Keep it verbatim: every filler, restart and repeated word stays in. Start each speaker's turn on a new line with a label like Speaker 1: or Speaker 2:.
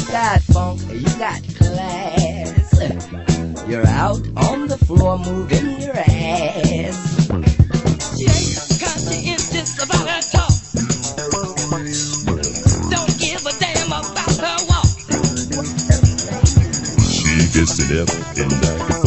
Speaker 1: got funk, you got class. You're out on the floor moving your ass. She ain't conscientious about her talk. Don't give a damn about her walk.
Speaker 2: She gets it up and like